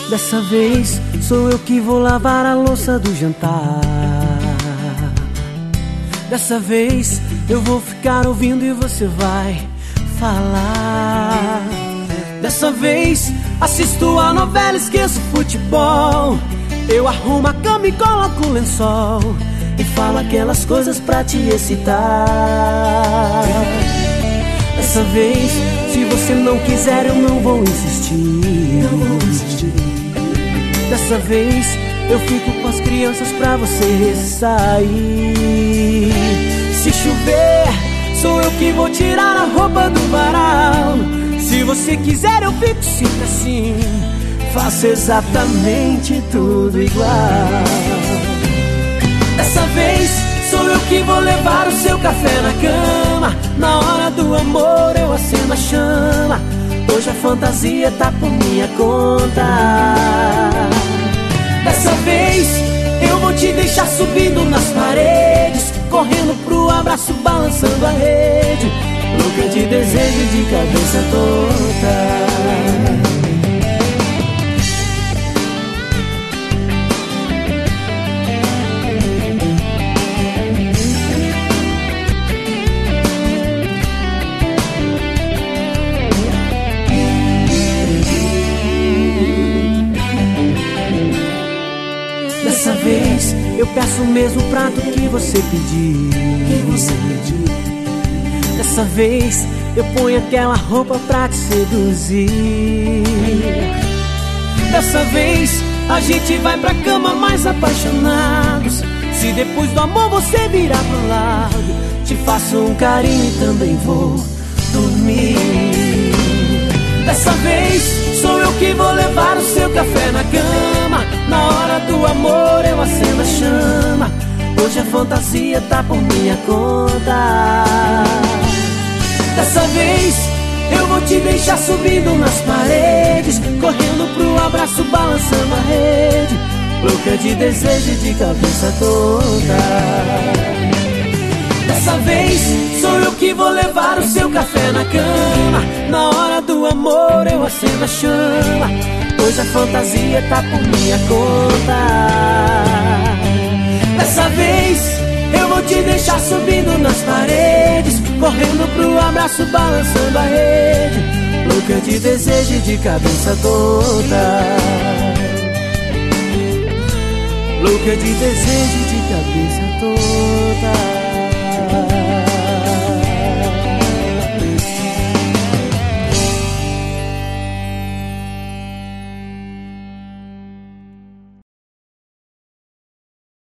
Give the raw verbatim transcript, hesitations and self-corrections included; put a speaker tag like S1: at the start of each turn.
S1: Dessa vez sou eu que vou lavar a louça do jantar. Dessa vez eu vou ficar ouvindo e você vai falar. Dessa vez assisto a novela, esqueço o futebol. Eu arrumo a cama e coloco o lençol e falo aquelas coisas pra te excitar. Dessa vez, se você não quiser, eu não vou insistir.
S2: Não vou insistir.
S1: Dessa vez, eu fico com as crianças pra você sair. Se chover, sou eu que vou tirar a roupa do varal. Se você quiser, eu fico sempre assim. Faço exatamente tudo igual. Dessa vez, sou eu que vou levar o seu café na cama. Na hora do amor eu acendo a chama. Hoje a fantasia tá por minha conta. Dessa vez eu vou te deixar subindo nas paredes, correndo pro abraço, balançando a rede, louca de desejo e de cabeça toda. Dessa vez eu peço o mesmo prato que você pediu.
S2: Que você pediu.
S1: Dessa vez eu ponho aquela roupa pra te seduzir. Dessa vez a gente vai pra cama mais apaixonados. Se depois do amor você virar pro lado, te faço um carinho e também vou dormir. Dessa vez sou eu que vou levar o seu café na cama. Na hora do amor eu acendo a chama. Hoje a fantasia tá por minha conta. Dessa vez eu vou te deixar subindo nas paredes, correndo pro abraço, balançando a rede, louca de desejo e de cabeça toda. Dessa vez sou eu que vou levar o seu café na cama. Na hora do amor eu acendo a chama. Hoje a fantasia tá por minha conta. Dessa vez eu vou te deixar subindo nas paredes, correndo pro abraço, balançando a rede, louca de desejo e de cabeça toda. Louca de desejo e de cabeça toda.